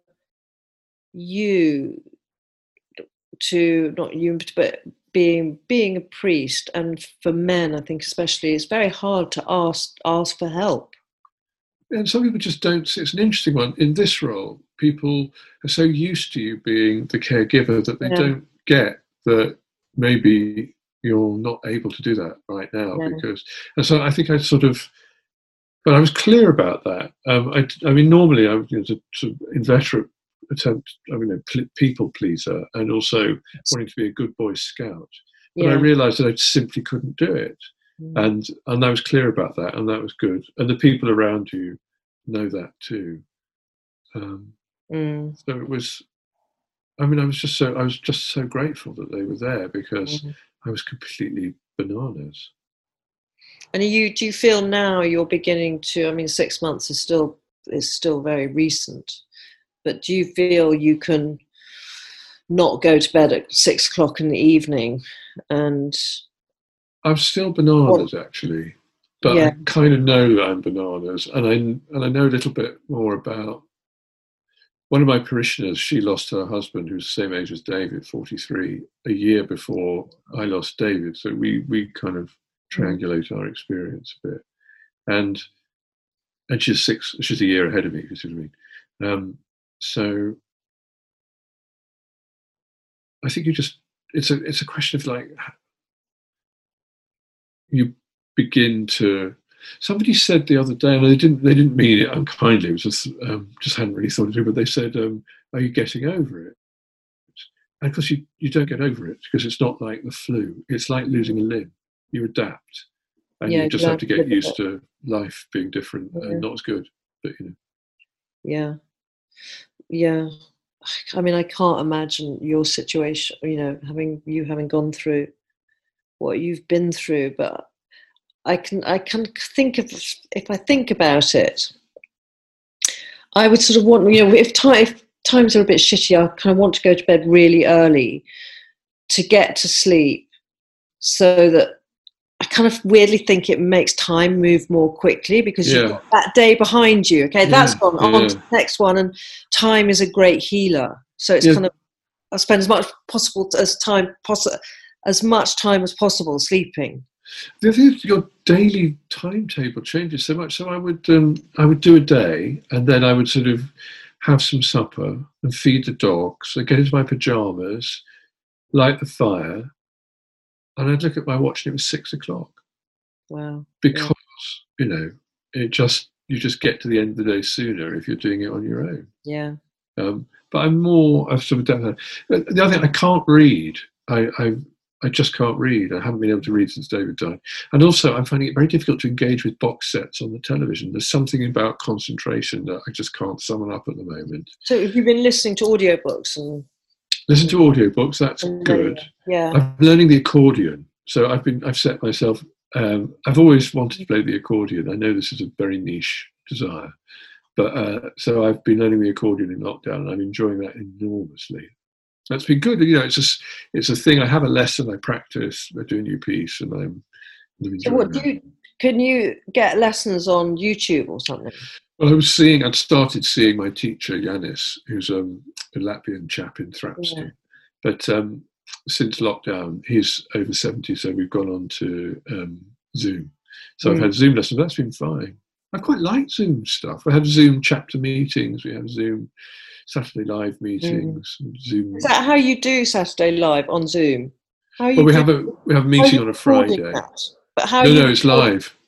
you to, not you, but being being a priest, and for men, I think especially, it's very hard to ask ask for help. and some people just don't see. It's an interesting one. In this role, people are so used to you being the caregiver that they Yeah. don't get that maybe you're not able to do that right now. Yeah. Because, and so I think I sort of, but I was clear about that. Um, I, I mean, normally I was, you know, to, to inveterate attempt, I mean, a pl- people pleaser, and also wanting to be a good Boy Scout. But I Yeah. realised that I simply couldn't do it. Mm. And and I was clear about that, and that was good. And the people around you know that too. Um, Mm. so it was. I mean, I was just so I was just so grateful that they were there, because Mm. I was completely bananas. And are you do you feel now you're beginning to? I mean, six months is still is still very recent, but do you feel you can not go to bed at six o'clock in the evening and? I'm still bananas, actually, but Yeah. I kind of know that I'm bananas, and I and I know a little bit more about. One of my parishioners, she lost her husband, who's the same age as David, forty-three, a year before I lost David. So we we kind of triangulate our experience a bit. And and she's six, she's a year ahead of me, if you see what I mean. Um, so I think you just, it's a it's a question of like, you begin to, somebody said the other day, and they didn't they didn't mean it unkindly, it was just um, just hadn't really thought it through, but they said, um, are you getting over it? And of course you, you don't get over it, because it's not like the flu. It's like losing a limb. You adapt, and Yeah, you just you have to have to get live with used it. to life being different Yeah. and not as good. But you know, Yeah. Yeah. I mean, I can't imagine your situation, you know, having you having gone through what you've been through, but I can I can think of, if I think about it, I would sort of want, you know, if, time, if times are a bit shitty, I kind of want to go to bed really early to get to sleep, so that I kind of weirdly think it makes time move more quickly, because Yeah. you've got that day behind you. Okay, that's Yeah, gone on to yeah. the next one, and time is a great healer. So it's Yeah. kind of, I spend as much possible t- as time possible, as much time as possible sleeping. the other thing is your daily timetable changes so much. So I would um, I would do a day, and then I would sort of have some supper and feed the dogs. I'd get into my pajamas, light the fire, and I'd look at my watch, and it was six o'clock. Wow. Because you know, it just you just get to the end of the day sooner if you're doing it on your own. Yeah. Um, but I'm more. I've sort of done that. The other thing, I can't read. I, I I just can't read. I haven't been able to read since David died. And also, I'm finding it very difficult to engage with box sets on the television. There's something about concentration that I just can't summon up at the moment. So have you been listening to audiobooks and? Listen to audiobooks. That's and good. Yeah. I'm learning the accordion. So I've been. I've set myself. Um, I've always wanted to play the accordion. I know this is a very niche desire, but uh, so I've been learning the accordion in lockdown, and I'm enjoying that enormously. That's been good. You know, it's just it's a thing. I have a lesson. I practice. I do a new piece, and I'm, I'm enjoying So what that. do you? Can you get lessons on YouTube or something? Well, I was seeing. I'd started seeing my teacher Yanis, who's um, a Latvian chap in Thrapston, Yeah. but um, since lockdown, he's over seventy, so we've gone on to um, Zoom. So Mm. I've had Zoom lessons. That's been fine. I quite like Zoom stuff. I have Zoom chapter meetings. We have Zoom Saturday live meetings. Zoom. Is that how you do Saturday Live on Zoom? How are you Well, we do- have a we have a how are meeting you on a recording Friday. that? But how No, you no, it's record- live.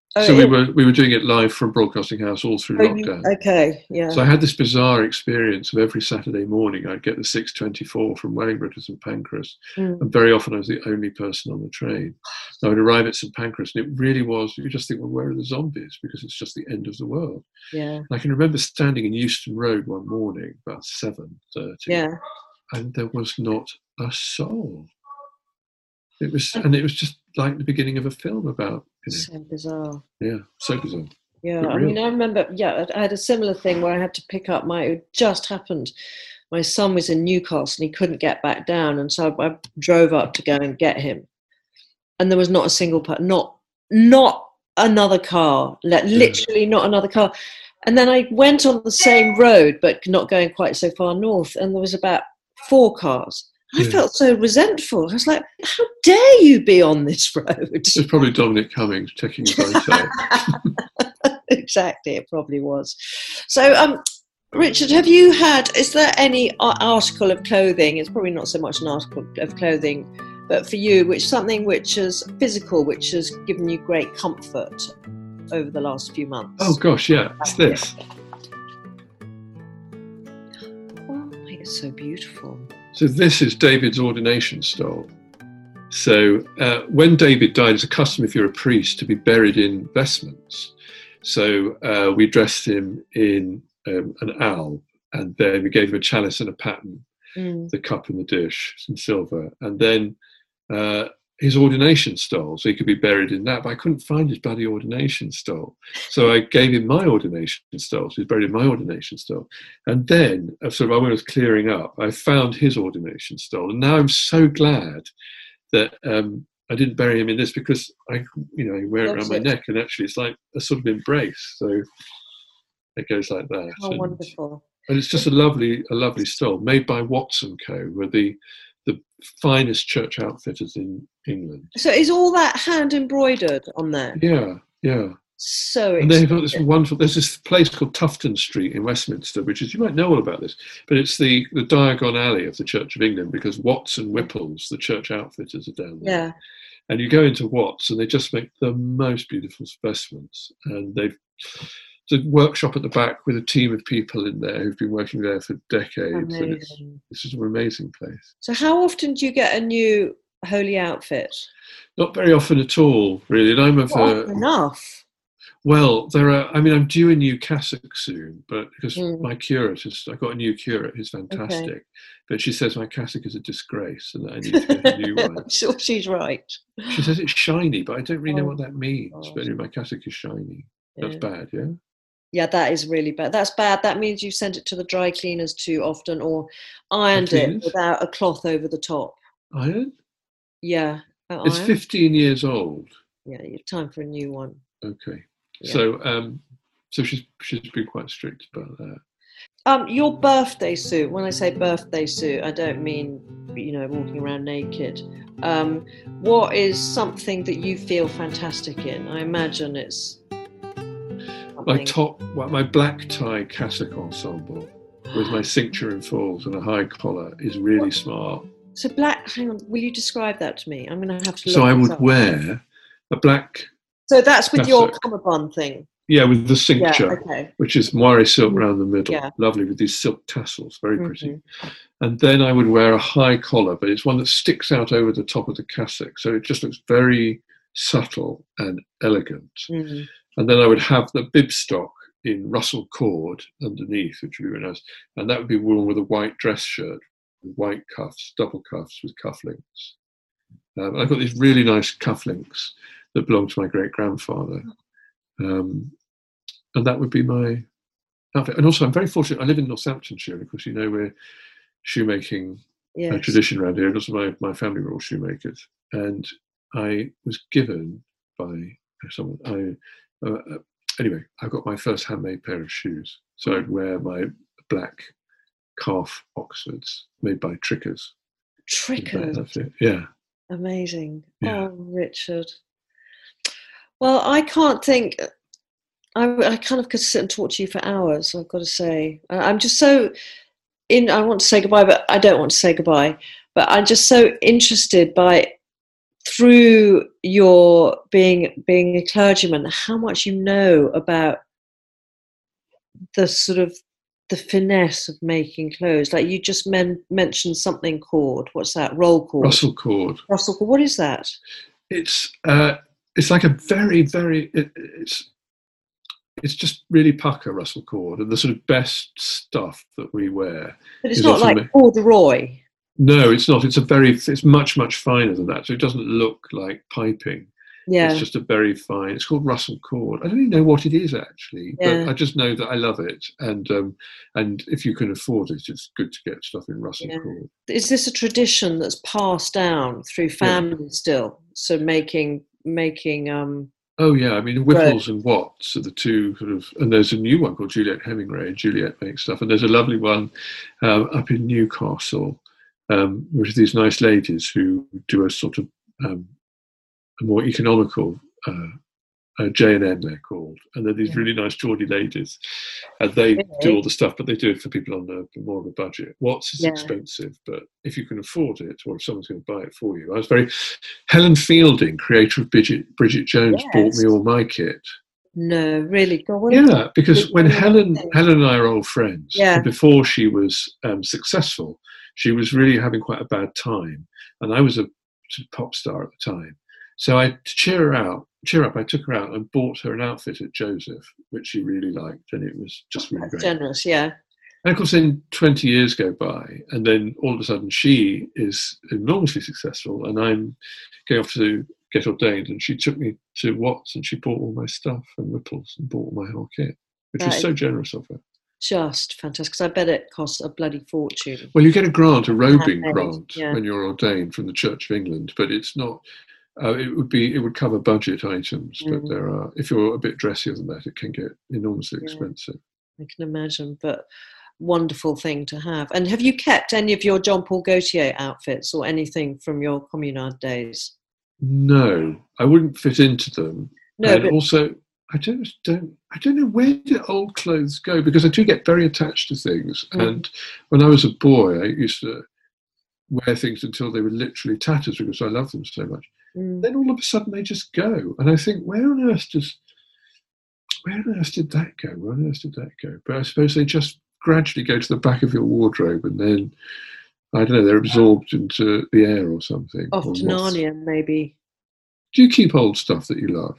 Oh, so we it, were we were doing it live from Broadcasting House all through oh, lockdown. Okay, yeah. So I had this bizarre experience of every Saturday morning I'd get the six twenty-four from Wellingborough to St Pancras, Mm. and very often I was the only person on the train. I would arrive at St Pancras, and it really was, you just think, well, where are the zombies? Because it's just the end of the world. Yeah. And I can remember standing in Euston Road one morning, about seven thirty, Yeah. and there was not a soul. It was, and it was just like the beginning of a film about, you know, So bizarre. yeah, so bizarre. Yeah, But I real. mean, I remember, yeah, I had a similar thing where I had to pick up my, it just happened. My son was in Newcastle and he couldn't get back down. And so I drove up to go and get him. And there was not a single, not, not another car, literally not another car. And then I went on the same road, but not going quite so far north. And there was about four cars. I Yeah. felt so resentful. I was like, how dare you be on this road? It's probably Dominic Cummings taking a photo. Exactly, it probably was. So, um, Richard, have you had, is there any article of clothing, it's probably not so much an article of clothing, but for you, which something which is physical, which has given you great comfort over the last few months? Oh gosh, yeah, it's this. Oh, it's so beautiful. So this is David's ordination stole. So uh, when David died, it's a custom if you're a priest to be buried in vestments. So uh, we dressed him in um, an alb, and then we gave him a chalice and a paten, Mm. the cup and the dish in silver, and then uh, his ordination stole, so he could be buried in that. But I couldn't find his bloody ordination stole, so I gave him my ordination stole. So he's buried in my ordination stole, and then uh, sort of when I was clearing up, I found his ordination stole, and now I'm so glad that um, I didn't bury him in this, because I, you know, I wear it around my neck, and actually it's like a sort of embrace. So it goes like that. How and, wonderful. And it's just a lovely, a lovely stole made by Watts and Co, who are the the finest church outfitters in England. So is all that hand embroidered on there? Yeah, yeah. So And they've got this expensive. wonderful, there's this place called Tufton Street in Westminster, which is, you might know all about this, but it's the, the Diagon Alley of the Church of England, because Watts and Whipples, the church outfitters, are down there. Yeah. And you go into Watts and they just make the most beautiful specimens. And they've, it's a workshop at the back with a team of people in there who've been working there for decades. And it's, Amazing. it's just an amazing place. So how often do you get a new holy outfit? Not very often at all, really. And I'm of Not a, often enough. well, there are, I mean, I'm due a new cassock soon, but because Mm. my curate is, I got a new curate who's fantastic, Okay. but she says my cassock is a disgrace and that I need to get a new one. I'm sure she's right. She says it's shiny, but I don't really know Oh, what that means. gosh. But anyway, my cassock is shiny. That's Yeah. bad, yeah? Yeah, that is really bad. That's bad. That means you sent it to the dry cleaners too often, or ironed Dry it cleaners? without a cloth over the top. Iron? Yeah. that It's iron? fifteen years old. Yeah, you have time for a new one. Okay. Yeah. So, um, so she's she's been quite strict about that. Um, your birthday suit, when I say birthday suit, I don't mean, you know, walking around naked. Um, what is something that you feel fantastic in? I imagine it's My something- top, well, my black tie cassock ensemble with my cincture and falls and a high collar is really smart. So black, hang on, will you describe that to me? I'm going to have to look So I this would up. wear a black, So that's with your cassock. cummerbund thing? yeah, with the Yeah, cincture, okay. which is moire silk around the middle, Yeah. lovely with these silk tassels, very pretty. Mhm. And then I would wear a high collar, but it's one that sticks out over the top of the cassock, so it just looks very subtle and elegant. Mm. And then I would have the bib stock in Russell cord underneath, which would be really nice. And that would be worn with a white dress shirt, with white cuffs, double cuffs with cufflinks. Um, I've got these really nice cufflinks that belong to my great grandfather. Um, and that would be my outfit. And also, I'm very fortunate. I live in Northamptonshire, and of course, you know, we're shoemaking a Yes. tradition around here. And also, my, my family were all shoemakers. And I was given by someone, I, uh, uh, anyway, I got my first handmade pair of shoes. So I'd wear my black calf Oxfords made by Trickers. Trickers. That's it. Yeah. Amazing. Yeah. Oh, Richard. Well, I can't think. I, I kind of could sit and talk to you for hours, I've got to say. I- I'm just so in. I want to say goodbye, but I don't want to say goodbye. But I'm just so interested by through your being being a clergyman, how much you know about the sort of the finesse of making clothes. Like you just men- mentioned something cord. What's that? Roll cord. Russell cord. Russell cord. What is that? It's uh, it's like a very very it, it's it's just really pucker Russell cord, and the sort of best stuff that we wear. But it's not like ma- corduroy. No, it's not. It's a very. It's much much finer than that. So it doesn't look like piping. Yeah. It's just a very fine. It's called Russell cord. I don't even know what it is actually, yeah. but I just know that I love it. And um, and if you can afford it, it's good to get stuff in Russell yeah. cord. Is this a tradition that's passed down through family yeah. still? So making making. Um, oh yeah, I mean Whipples bread. And Watts are the two sort of. And there's a new one called Juliet Hemingway. Juliet makes stuff, and there's a lovely one um, up in Newcastle, um, which are these nice ladies who do a sort of. Um, a more economical uh, uh, J and N they're called, and they're these yeah. really nice Geordie ladies, and they really? do all the stuff, but they do it for people on a, more of a budget. Watts is yeah. expensive, but if you can afford it, or if someone's going to buy it for you. I was very Helen Fielding, creator of Bridget, Bridget Jones, yes. bought me all my kit. No, really? God, yeah, because when Helen Helen and I are old friends, yeah. and before she was um, successful, she was really having quite a bad time, and I was a pop star at the time. So I, to cheer her out, cheer up, I took her out and bought her an outfit at Joseph, which she really liked, and it was just really That's great. Generous, yeah. And of course, then twenty years go by, and then all of a sudden she is enormously successful, and I'm going off to get ordained, and she took me to Watts, and she bought all my stuff and Whipples, and bought all my whole kit, which that was so generous of her. Just fantastic, because I bet it costs a bloody fortune. Well, you get a grant, a robing Handmade, grant, yeah. when you're ordained from the Church of England, but it's not. Uh, it would be. It would cover budget items, mm. but there are. If you're a bit dressier than that, it can get enormously yeah. expensive. I can imagine, but wonderful thing to have. And have you kept any of your John Paul Gaultier outfits or anything from your Communard days? No, I wouldn't fit into them. No, and but also I don't don't I don't know where do old clothes go, because I do get very attached to things. Mm. And when I was a boy, I used to wear things until they were literally tatters because I loved them so much. Mm. Then all of a sudden they just go, and I think, where on earth does, where on earth did that go? Where on earth did that go? But I suppose they just gradually go to the back of your wardrobe, and then I don't know, they're absorbed into the air or something. Off to Narnia, maybe. Do you keep old stuff that you love?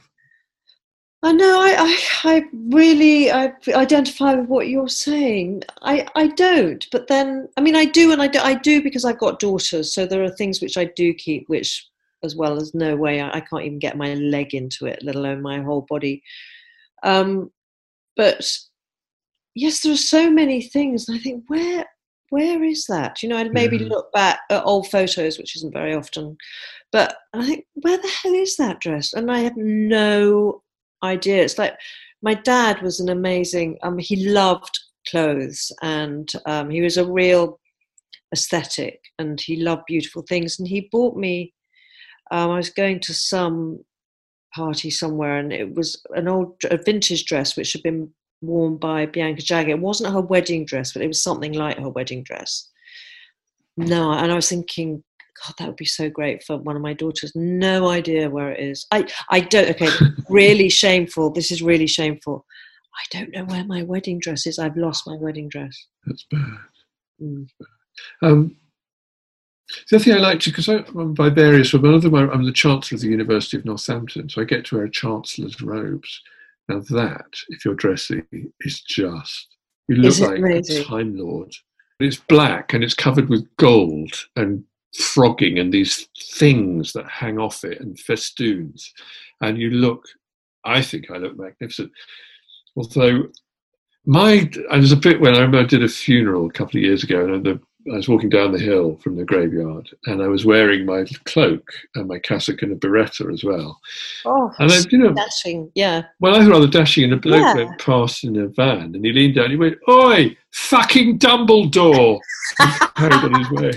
I know. I, I, I really, I identify with what you're saying. I, I don't, but then, I mean, I do, and I do, I do because I've got daughters. So there are things which I do keep, which, as well as no way, I, I can't even get my leg into it, let alone my whole body. Um, but yes, there are so many things. And I think, where, where is that? You know, I'd maybe yeah. look back at old photos, which isn't very often, but I think, where the hell is that dress? And I have no idea. It's like, my dad was an amazing, um, he loved clothes, and um, he was a real aesthetic, and he loved beautiful things. And he bought me, um, I was going to some party somewhere, and it was an old, a vintage dress which had been worn by Bianca Jagger. It wasn't her wedding dress, but it was something like her wedding dress. No, and I was thinking, God, that would be so great for one of my daughters. No idea where it is. I, I don't, okay, really shameful. This is really shameful. I don't know where my wedding dress is. I've lost my wedding dress. That's bad. Mm. Um, the other thing I like to, because I'm by various, one of them, I'm the Chancellor of the University of Northampton, so I get to wear Chancellor's robes. Now that, if you're dressy, is just, you look like amazing? A Time Lord. It's black and it's covered with gold and frogging and these things that hang off it and festoons. And you look, I think I look magnificent. Although my, and there's a bit when I remember I did a funeral a couple of years ago, and the, I was walking down the hill from the graveyard, and I was wearing my cloak and my cassock and a beretta as well. Oh, and I, you know, dashing, yeah. Well, I was rather dashing, and a bloke yeah. went past in a van, and he leaned down, and he went, "Oi, fucking Dumbledore!" and carried on his way.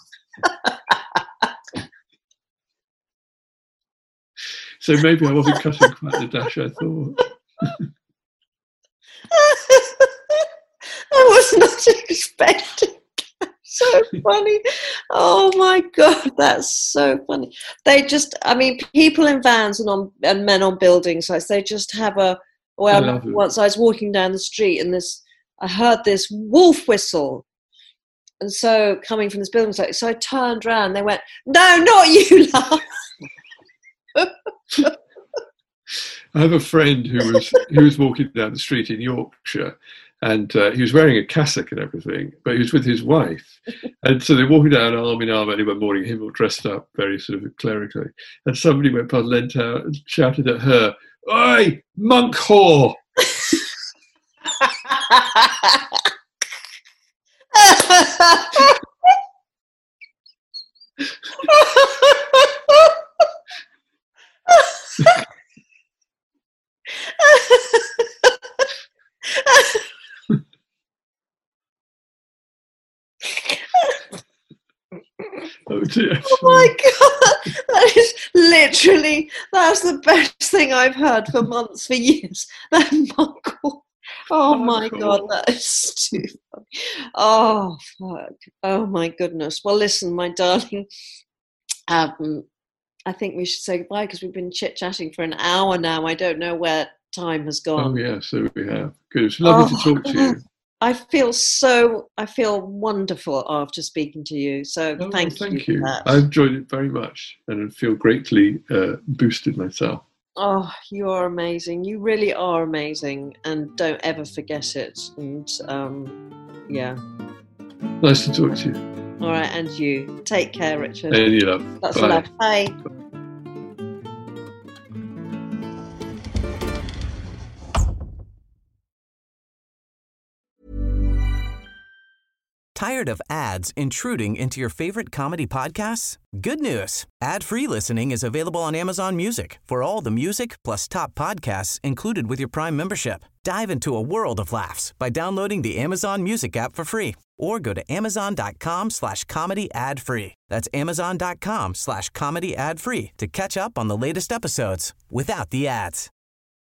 So maybe I wasn't cutting quite the dash I thought. I was not expecting that. so funny. Oh my God, that's so funny. They just, I mean, people in vans and on and men on building sites, they just have a, well, I once I was walking down the street and this, I heard this wolf whistle. And so coming from this building site, so I turned around, they went, no, not you, love. I have a friend who was who was walking down the street in Yorkshire, and uh, he was wearing a cassock and everything, but he was with his wife. And so they're walking down arm in arm early one morning, him all dressed up very sort of clerically. And somebody went past, leant out and shouted at her, "Oi, monk whore!" Oh dear. Oh my God, that is literally, that's the best thing I've heard for months, for years. That monk. Oh my God, that is too funny. Oh, fuck. Oh my goodness. Well, listen, my darling, um, I think we should say goodbye because we've been chit-chatting for an hour now. I don't know where time has gone. Oh, yeah, so we have. Good. It's lovely oh, to talk to you. I feel so, I feel wonderful after speaking to you. So oh, thank, well, thank you. you. For that. I enjoyed it very much and I feel greatly uh, boosted myself. Oh, you are amazing. You really are amazing. And don't ever forget it. And um, yeah. Nice to talk to you. All right. And you. Take care, Richard. And you love. That's a love. Bye. Tired of ads intruding into your favorite comedy podcasts? Good news. Ad-free listening is available on Amazon Music for all the music plus top podcasts included with your Prime membership. Dive into a world of laughs by downloading the Amazon Music app for free or go to amazon.com slash comedy ad free. That's amazon.com slash comedy ad free to catch up on the latest episodes without the ads.